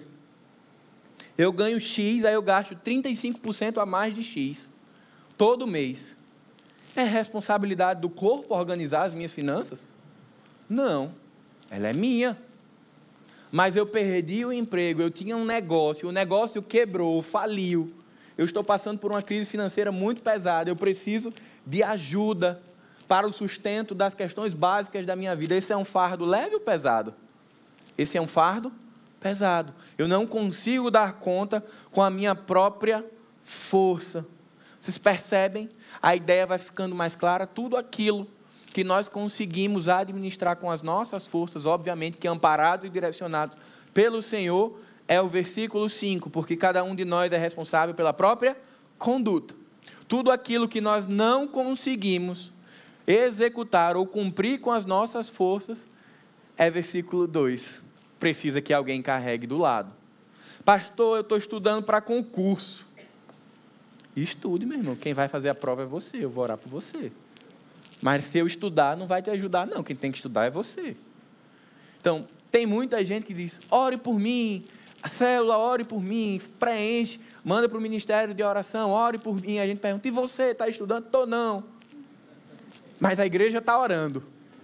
Eu ganho X, aí eu gasto trinta e cinco por cento a mais de X, todo mês. É responsabilidade do corpo organizar as minhas finanças? Não, ela é minha. Mas eu perdi o emprego, eu tinha um negócio, o negócio quebrou, faliu. Eu estou passando por uma crise financeira muito pesada, eu preciso de ajuda para o sustento das questões básicas da minha vida. Esse é um fardo leve ou pesado? Esse é um fardo pesado. Eu não consigo dar conta com a minha própria força. Vocês percebem? A ideia vai ficando mais clara. Tudo aquilo que nós conseguimos administrar com as nossas forças, obviamente que amparados e direcionados pelo Senhor, é o versículo cinco, porque cada um de nós é responsável pela própria conduta. Tudo aquilo que nós não conseguimos executar ou cumprir com as nossas forças, é versículo dois. Precisa que alguém carregue do lado. Pastor, eu estou estudando para concurso. Estude, meu irmão. Quem vai fazer a prova é você, eu vou orar por você. Mas se eu estudar, não vai te ajudar, não. Quem tem que estudar é você. Então, tem muita gente que diz, ore por mim, a célula, ore por mim, preenche, manda para o ministério de oração, ore por mim. A gente pergunta, e você, está estudando? Estou não. Mas a igreja está orando.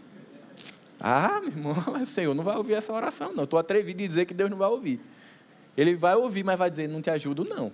Ah, meu irmão, mas o Senhor não vai ouvir essa oração, não. Estou atrevido em dizer que Deus não vai ouvir. Ele vai ouvir, mas vai dizer, não te ajudo, não.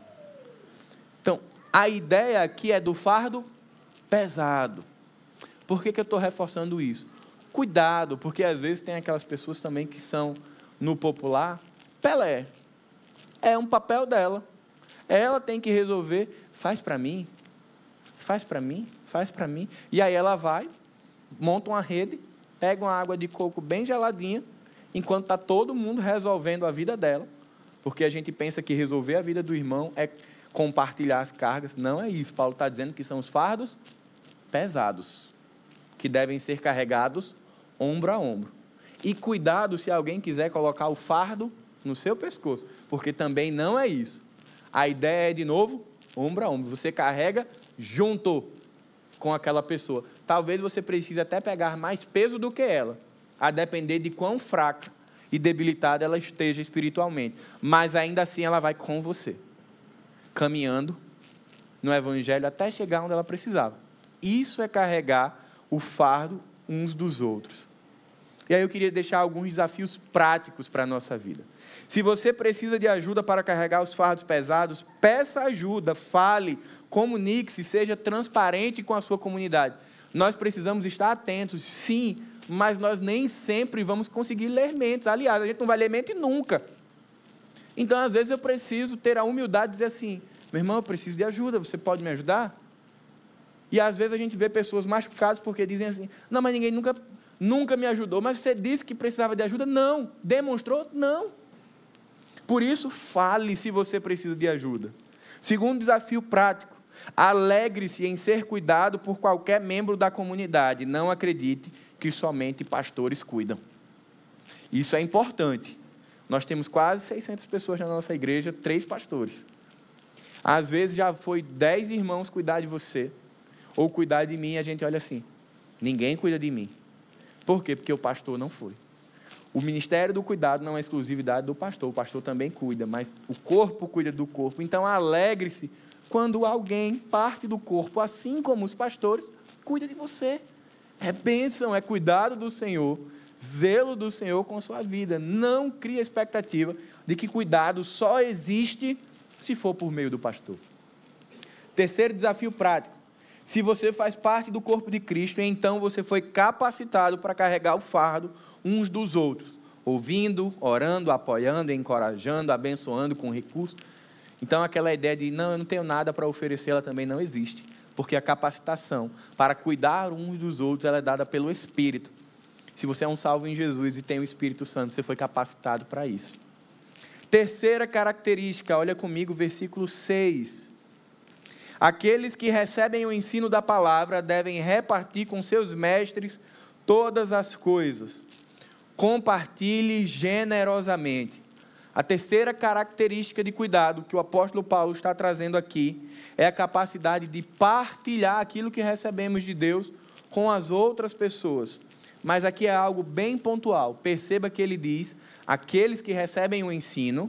Então, a ideia aqui é do fardo pesado. Por que que eu estou reforçando isso? Cuidado, porque às vezes tem aquelas pessoas também que são, no popular, Pelé. É um papel dela. Ela tem que resolver, faz para mim, faz para mim, faz para mim. E aí ela vai, monta uma rede, pega uma água de coco bem geladinha, enquanto está todo mundo resolvendo a vida dela, porque a gente pensa que resolver a vida do irmão é compartilhar as cargas. Não é isso. Paulo está dizendo que são os fardos pesados, que devem ser carregados ombro a ombro. E cuidado se alguém quiser colocar o fardo no seu pescoço, porque também não é isso. A ideia é, de novo, ombro a ombro. Você carrega junto com aquela pessoa. Talvez você precise até pegar mais peso do que ela, a depender de quão fraca e debilitada ela esteja espiritualmente. Mas ainda assim ela vai com você, caminhando no evangelho até chegar onde ela precisava. Isso é carregar o fardo uns dos outros. E aí eu queria deixar alguns desafios práticos para a nossa vida. Se você precisa de ajuda para carregar os fardos pesados, peça ajuda, fale, comunique-se, seja transparente com a sua comunidade. Nós precisamos estar atentos, sim, mas nós nem sempre vamos conseguir ler mentes. Aliás, a gente não vai ler mente nunca. Então, às vezes, eu preciso ter a humildade de dizer assim, meu irmão, eu preciso de ajuda, você pode me ajudar? E às vezes a gente vê pessoas machucadas porque dizem assim, não, mas ninguém nunca, nunca me ajudou. Mas você disse que precisava de ajuda? Não. Demonstrou? Não. Por isso, fale se você precisa de ajuda. Segundo desafio prático, alegre-se em ser cuidado por qualquer membro da comunidade. Não acredite que somente pastores cuidam. Isso é importante. Nós temos quase seiscentas pessoas na nossa igreja, três pastores. Às vezes já foi dez irmãos cuidar de você, ou cuidar de mim, e a gente olha assim, ninguém cuida de mim. Por quê? Porque o pastor não foi. O ministério do cuidado não é exclusividade do pastor, o pastor também cuida, mas o corpo cuida do corpo. Então alegre-se quando alguém, parte do corpo, assim como os pastores, cuida de você. É bênção, é cuidado do Senhor, zelo do Senhor com a sua vida. Não crie a expectativa de que cuidado só existe se for por meio do pastor. Terceiro desafio prático. Se você faz parte do corpo de Cristo, então você foi capacitado para carregar o fardo uns dos outros, ouvindo, orando, apoiando, encorajando, abençoando com recursos. Então aquela ideia de, não, eu não tenho nada para oferecer, ela também não existe, porque a capacitação para cuidar uns dos outros, ela é dada pelo Espírito. Se você é um salvo em Jesus e tem o Espírito Santo, você foi capacitado para isso. Terceira característica, olha comigo, versículo seis. Aqueles que recebem o ensino da palavra devem repartir com seus mestres todas as coisas. Compartilhe generosamente. A terceira característica de cuidado que o apóstolo Paulo está trazendo aqui é a capacidade de partilhar aquilo que recebemos de Deus com as outras pessoas. Mas aqui é algo bem pontual. Perceba que ele diz, aqueles que recebem o ensino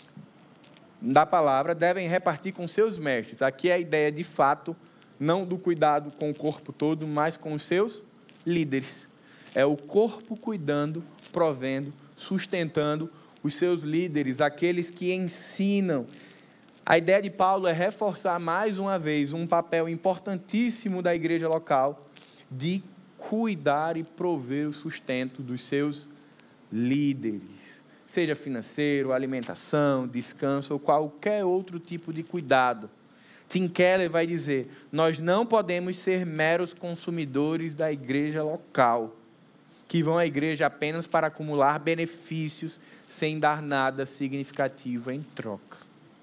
da palavra devem repartir com seus mestres. Aqui é a ideia de fato, não do cuidado com o corpo todo, mas com os seus líderes. É o corpo cuidando, provendo, sustentando os seus líderes, aqueles que ensinam. A ideia de Paulo é reforçar mais uma vez um papel importantíssimo da igreja local de cuidar e prover o sustento dos seus líderes. Seja financeiro, alimentação, descanso ou qualquer outro tipo de cuidado. Tim Keller vai dizer, nós não podemos ser meros consumidores da igreja local, que vão à igreja apenas para acumular benefícios sem dar nada significativo em troca.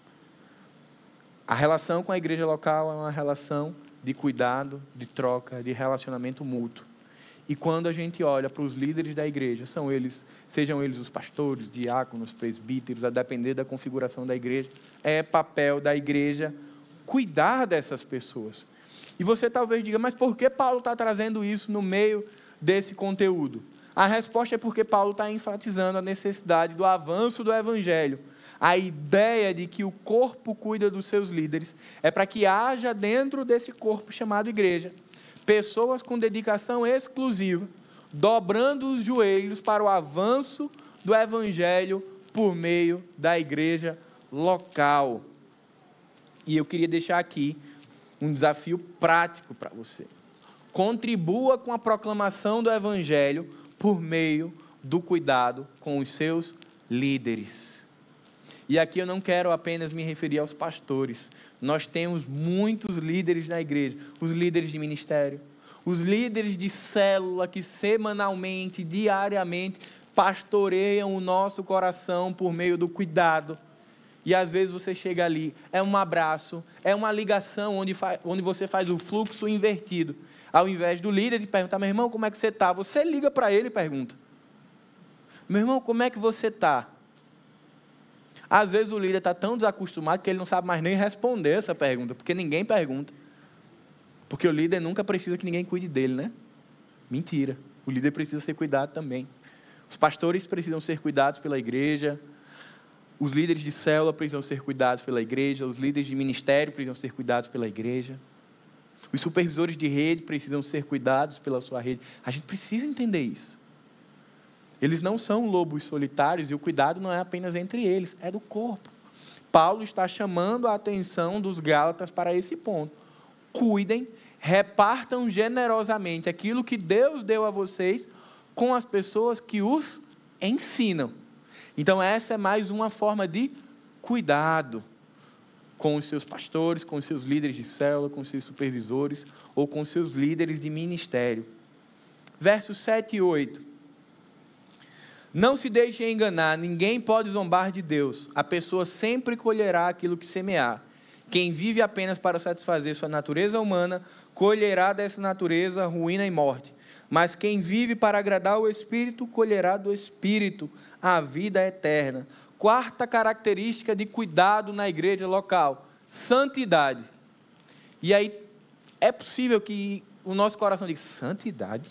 A relação com a igreja local é uma relação de cuidado, de troca, de relacionamento mútuo. E quando a gente olha para os líderes da igreja, são eles, sejam eles os pastores, diáconos, presbíteros, a depender da configuração da igreja, é papel da igreja cuidar dessas pessoas. E você talvez diga, mas por que Paulo está trazendo isso no meio desse conteúdo? A resposta é porque Paulo está enfatizando a necessidade do avanço do evangelho. A ideia de que o corpo cuida dos seus líderes é para que haja dentro desse corpo chamado igreja, pessoas com dedicação exclusiva, dobrando os joelhos para o avanço do evangelho por meio da igreja local. E eu queria deixar aqui um desafio prático para você. Contribua com a proclamação do evangelho por meio do cuidado com os seus líderes. E aqui eu não quero apenas me referir aos pastores. Nós temos muitos líderes na igreja, os líderes de ministério, os líderes de célula que semanalmente, diariamente, pastoreiam o nosso coração por meio do cuidado. E às vezes você chega ali, é um abraço, é uma ligação onde, fa- onde você faz o fluxo invertido. Ao invés do líder te perguntar, meu irmão, como é que você está? Você liga para ele e pergunta, meu irmão, como é que você está? Às vezes o líder está tão desacostumado que ele não sabe mais nem responder essa pergunta, porque ninguém pergunta. Porque o líder nunca precisa que ninguém cuide dele, né? Mentira. O líder precisa ser cuidado também. Os pastores precisam ser cuidados pela igreja. Os líderes de célula precisam ser cuidados pela igreja. Os líderes de ministério precisam ser cuidados pela igreja. Os supervisores de rede precisam ser cuidados pela sua rede. A gente precisa entender isso. Eles não são lobos solitários e o cuidado não é apenas entre eles, é do corpo. Paulo está chamando a atenção dos Gálatas para esse ponto. Cuidem, repartam generosamente aquilo que Deus deu a vocês com as pessoas que os ensinam. Então essa é mais uma forma de cuidado com os seus pastores, com os seus líderes de célula, com os seus supervisores ou com os seus líderes de ministério. Versos sete e oito. Não se deixem enganar, ninguém pode zombar de Deus. A pessoa sempre colherá aquilo que semear. Quem vive apenas para satisfazer sua natureza humana, colherá dessa natureza ruína e morte. Mas quem vive para agradar o Espírito, colherá do Espírito a vida eterna. Quarta característica de cuidado na igreja local: santidade. E aí, é possível que o nosso coração diga: santidade?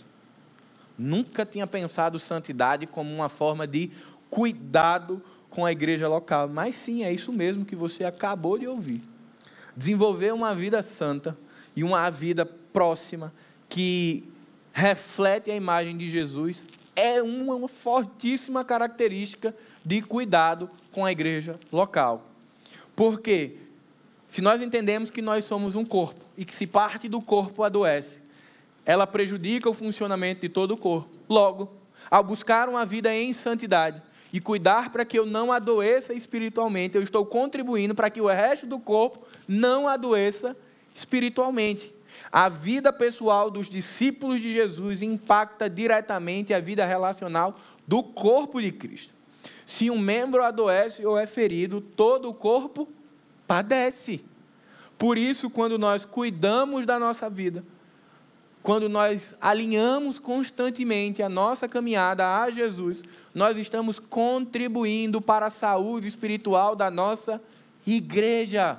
Nunca tinha pensado santidade como uma forma de cuidado com a igreja local. Mas sim, é isso mesmo que você acabou de ouvir. Desenvolver uma vida santa e uma vida próxima que reflete a imagem de Jesus é uma fortíssima característica de cuidado com a igreja local. Porque se nós entendemos que nós somos um corpo e que se parte do corpo adoece, ela prejudica o funcionamento de todo o corpo. Logo, ao buscar uma vida em santidade e cuidar para que eu não adoeça espiritualmente, eu estou contribuindo para que o resto do corpo não adoeça espiritualmente. A vida pessoal dos discípulos de Jesus impacta diretamente a vida relacional do corpo de Cristo. Se um membro adoece ou é ferido, todo o corpo padece. Por isso, quando nós cuidamos da nossa vida, quando nós alinhamos constantemente a nossa caminhada a Jesus, nós estamos contribuindo para a saúde espiritual da nossa igreja.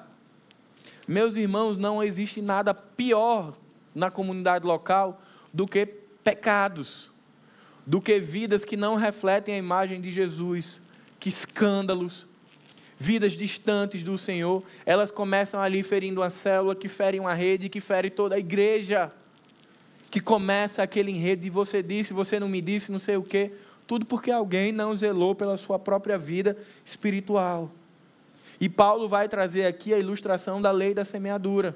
Meus irmãos, não existe nada pior na comunidade local do que pecados, do que vidas que não refletem a imagem de Jesus, que escândalos, vidas distantes do Senhor. Elas começam ali ferindo uma célula, que fere uma rede, que fere toda a igreja, que começa aquele enredo de você disse, você não me disse, não sei o quê, tudo porque alguém não zelou pela sua própria vida espiritual. E Paulo vai trazer aqui a ilustração da lei da semeadura.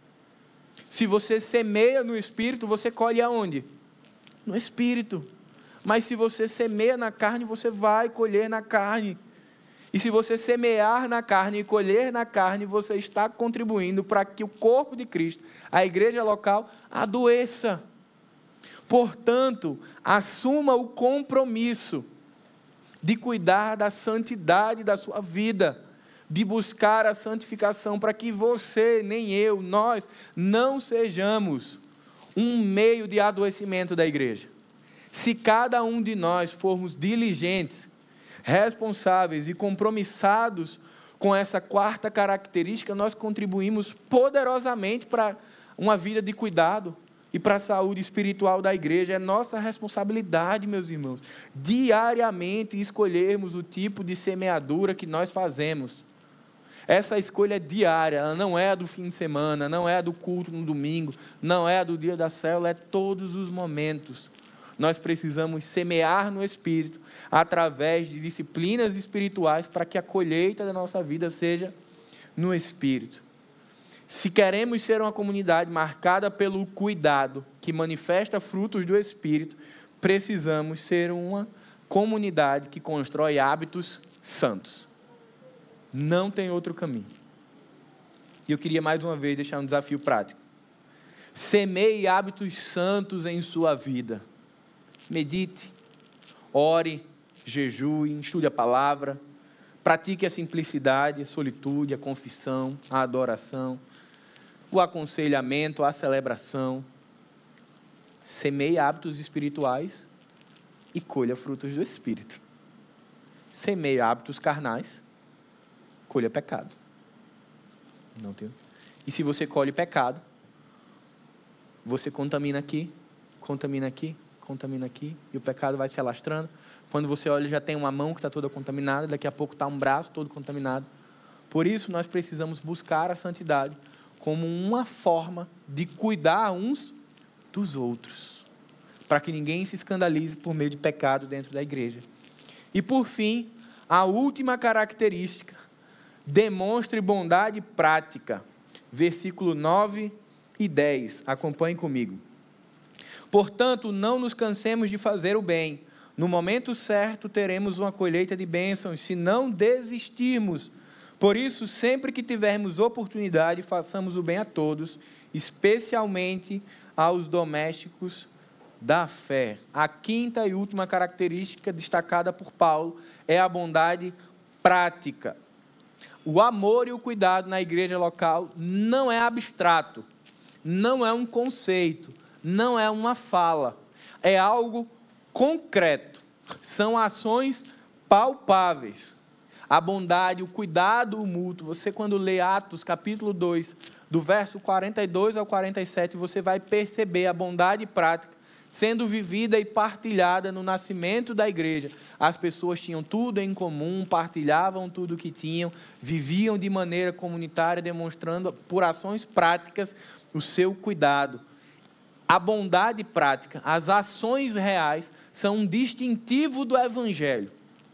Se você semeia no Espírito, você colhe aonde? No Espírito. Mas se você semeia na carne, você vai colher na carne. E se você semear na carne e colher na carne, você está contribuindo para que o corpo de Cristo, a igreja local, adoeça. Portanto, assuma o compromisso de cuidar da santidade da sua vida, de buscar a santificação, para que você, nem eu, nós, não sejamos um meio de adoecimento da igreja. Se cada um de nós formos diligentes, responsáveis e compromissados com essa quarta característica, nós contribuímos poderosamente para uma vida de cuidado e para a saúde espiritual da igreja. É nossa responsabilidade, meus irmãos, diariamente escolhermos o tipo de semeadura que nós fazemos. Essa escolha é diária, ela não é a do fim de semana, não é a do culto no domingo, não é a do dia da célula, é todos os momentos. Nós precisamos semear no Espírito, através de disciplinas espirituais, para que a colheita da nossa vida seja no Espírito. Se queremos ser uma comunidade marcada pelo cuidado, que manifesta frutos do Espírito, precisamos ser uma comunidade que constrói hábitos santos. Não tem outro caminho. E eu queria mais uma vez deixar um desafio prático. Semeie hábitos santos em sua vida. Medite, ore, jejue, estude a palavra, pratique a simplicidade, a solitude, a confissão, a adoração, o aconselhamento, a celebração. Semeie hábitos espirituais e colha frutos do Espírito. Semeie hábitos carnais, colha pecado. Não tem. E se você colhe pecado, você contamina aqui, contamina aqui, contamina aqui, e o pecado vai se alastrando. Quando você olha, já tem uma mão que está toda contaminada, daqui a pouco está um braço todo contaminado. Por isso, nós precisamos buscar a santidade como uma forma de cuidar uns dos outros, para que ninguém se escandalize por meio de pecado dentro da igreja. E por fim, a última característica, demonstre bondade prática. Versículo nove e dez, acompanhem comigo. Portanto, não nos cansemos de fazer o bem. No momento certo teremos uma colheita de bênçãos, se não desistirmos. Por isso, sempre que tivermos oportunidade, façamos o bem a todos, especialmente aos domésticos da fé. A quinta e última característica destacada por Paulo é a bondade prática. O amor e o cuidado na igreja local não é abstrato, não é um conceito, não é uma fala, é algo concreto, são ações palpáveis. A bondade, o cuidado mútuo, você quando lê Atos capítulo dois, do verso quarenta e dois ao quarenta e sete, você vai perceber a bondade prática sendo vivida e partilhada no nascimento da igreja. As pessoas tinham tudo em comum, partilhavam tudo o que tinham, viviam de maneira comunitária, demonstrando por ações práticas o seu cuidado. A bondade prática, as ações reais, são um distintivo do Evangelho.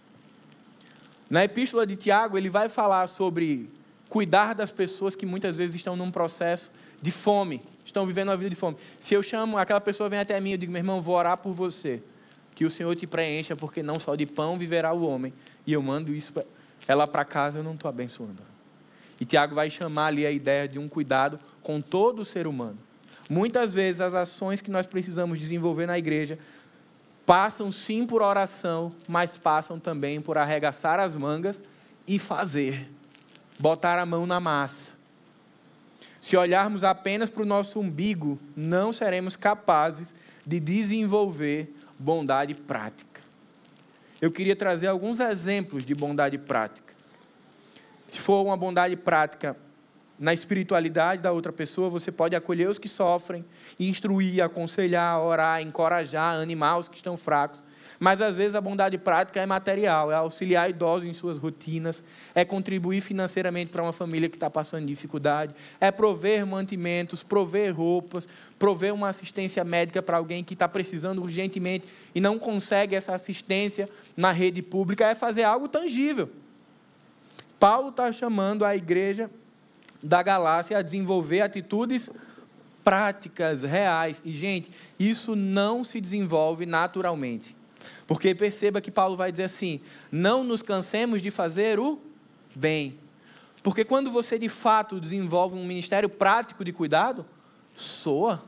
Na epístola de Tiago, ele vai falar sobre cuidar das pessoas que muitas vezes estão num processo de fome, estão vivendo uma vida de fome. Se eu chamo, aquela pessoa vem até mim, eu digo, meu irmão, vou orar por você, que o Senhor te preencha, porque não só de pão viverá o homem. E eu mando isso, ela para casa, eu não estou abençoando. E Tiago vai chamar ali a ideia de um cuidado com todo o ser humano. Muitas vezes as ações que nós precisamos desenvolver na igreja passam sim por oração, mas passam também por arregaçar as mangas e fazer, botar a mão na massa. Se olharmos apenas para o nosso umbigo, não seremos capazes de desenvolver bondade prática. Eu queria trazer alguns exemplos de bondade prática. Se for uma bondade prática na espiritualidade da outra pessoa, você pode acolher os que sofrem, instruir, aconselhar, orar, encorajar, animar os que estão fracos. Mas às vezes a bondade prática é material, é auxiliar idosos em suas rotinas, é contribuir financeiramente para uma família que está passando dificuldade, é prover mantimentos, prover roupas, prover uma assistência médica para alguém que está precisando urgentemente e não consegue essa assistência na rede pública, é fazer algo tangível. Paulo está chamando a igreja da Galácia a desenvolver atitudes práticas, reais. E, gente, isso não se desenvolve naturalmente. Porque perceba que Paulo vai dizer assim, não nos cansemos de fazer o bem. Porque quando você de fato desenvolve um ministério prático de cuidado, soa,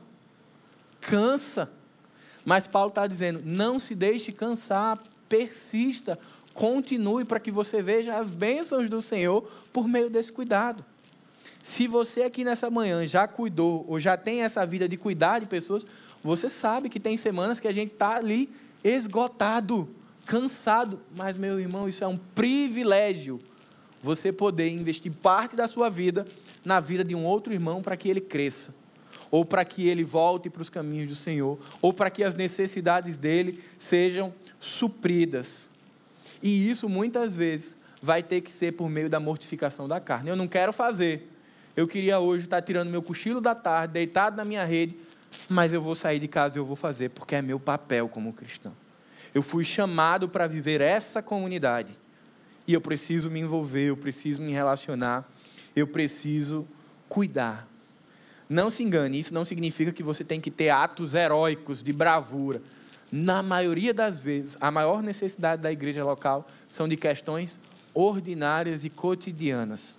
cansa. Mas Paulo está dizendo, não se deixe cansar, persista, continue para que você veja as bênçãos do Senhor por meio desse cuidado. Se você aqui nessa manhã já cuidou ou já tem essa vida de cuidar de pessoas, você sabe que tem semanas que a gente está ali esgotado, cansado, mas meu irmão, isso é um privilégio, você poder investir parte da sua vida na vida de um outro irmão para que ele cresça, ou para que ele volte para os caminhos do Senhor, ou para que as necessidades dele sejam supridas. E isso muitas vezes vai ter que ser por meio da mortificação da carne. Eu não quero fazer, eu queria hoje estar tirando meu cochilo da tarde, deitado na minha rede, mas eu vou sair de casa e eu vou fazer, porque é meu papel como cristão. Eu fui chamado para viver essa comunidade, e eu preciso me envolver, eu preciso me relacionar, eu preciso cuidar. Não se engane, isso não significa que você tem que ter atos heróicos de bravura. Na maioria das vezes, a maior necessidade da igreja local são de questões ordinárias e cotidianas.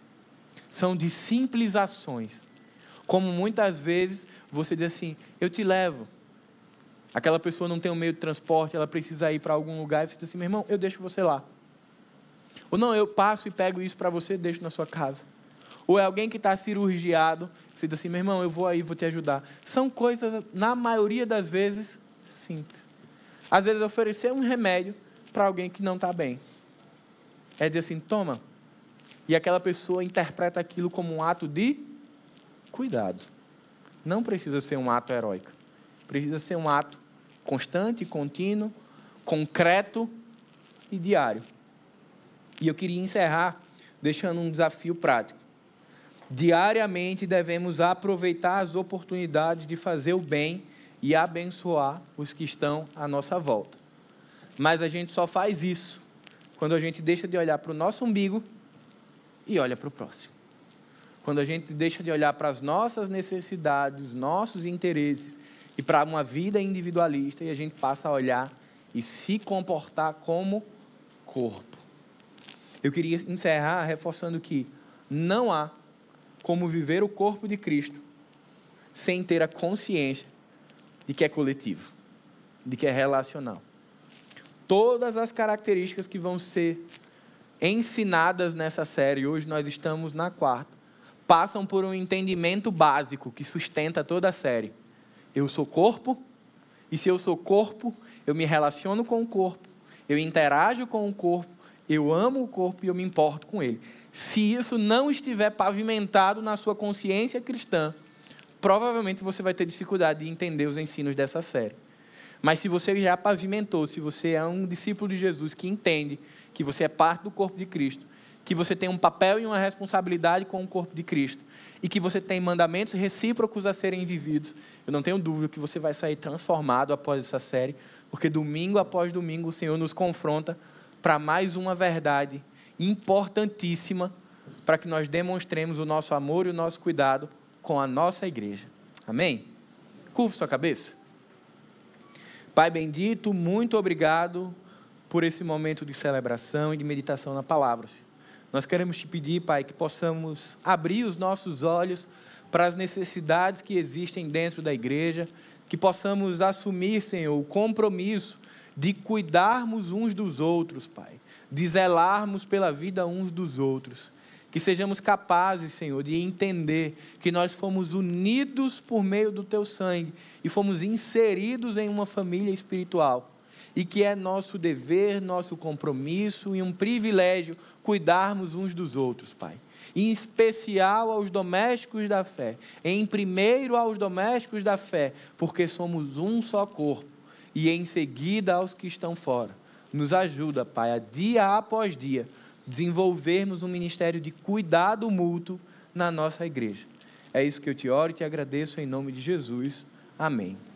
São de simples ações. Como muitas vezes você diz assim, eu te levo. Aquela pessoa não tem um meio de transporte, ela precisa ir para algum lugar, e você diz assim, meu irmão, eu deixo você lá. Ou não, eu passo e pego isso para você, deixo na sua casa. Ou é alguém que está cirurgiado, você diz assim, meu irmão, eu vou aí, vou te ajudar. São coisas, na maioria das vezes, simples. Às vezes oferecer um remédio para alguém que não está bem. É dizer assim, toma. E aquela pessoa interpreta aquilo como um ato de cuidado. Não precisa ser um ato heróico. Precisa ser um ato constante, contínuo, concreto e diário. E eu queria encerrar deixando um desafio prático. Diariamente devemos aproveitar as oportunidades de fazer o bem e abençoar os que estão à nossa volta. Mas a gente só faz isso quando a gente deixa de olhar para o nosso umbigo e olha para o próximo. Quando a gente deixa de olhar para as nossas necessidades, nossos interesses e para uma vida individualista e a gente passa a olhar e se comportar como corpo. Eu queria encerrar reforçando que não há como viver o corpo de Cristo sem ter a consciência de que é coletivo, de que é relacional. Todas as características que vão ser ensinadas nessa série, hoje nós estamos na quarta, passam por um entendimento básico que sustenta toda a série. Eu sou corpo, e se eu sou corpo, eu me relaciono com o corpo, eu interajo com o corpo, eu amo o corpo e eu me importo com ele. Se isso não estiver pavimentado na sua consciência cristã, provavelmente você vai ter dificuldade de entender os ensinos dessa série. Mas se você já pavimentou, se você é um discípulo de Jesus que entende que você é parte do corpo de Cristo, que você tem um papel e uma responsabilidade com o corpo de Cristo, e que você tem mandamentos recíprocos a serem vividos, eu não tenho dúvida que você vai sair transformado após essa série, porque domingo após domingo o Senhor nos confronta para mais uma verdade importantíssima para que nós demonstremos o nosso amor e o nosso cuidado com a nossa igreja. Amém? Curva sua cabeça. Pai bendito, muito obrigado por esse momento de celebração e de meditação na palavra. Nós queremos te pedir, Pai, que possamos abrir os nossos olhos para as necessidades que existem dentro da igreja, que possamos assumir, Senhor, o compromisso de cuidarmos uns dos outros, Pai, de zelarmos pela vida uns dos outros. Que sejamos capazes, Senhor, de entender que nós fomos unidos por meio do Teu sangue e fomos inseridos em uma família espiritual. E que é nosso dever, nosso compromisso e um privilégio cuidarmos uns dos outros, Pai. Em especial aos domésticos da fé. Em primeiro aos domésticos da fé, porque somos um só corpo. E em seguida aos que estão fora. Nos ajuda, Pai, a dia após dia, desenvolvermos um ministério de cuidado mútuo na nossa igreja. É isso que eu te oro e te agradeço em nome de Jesus. Amém.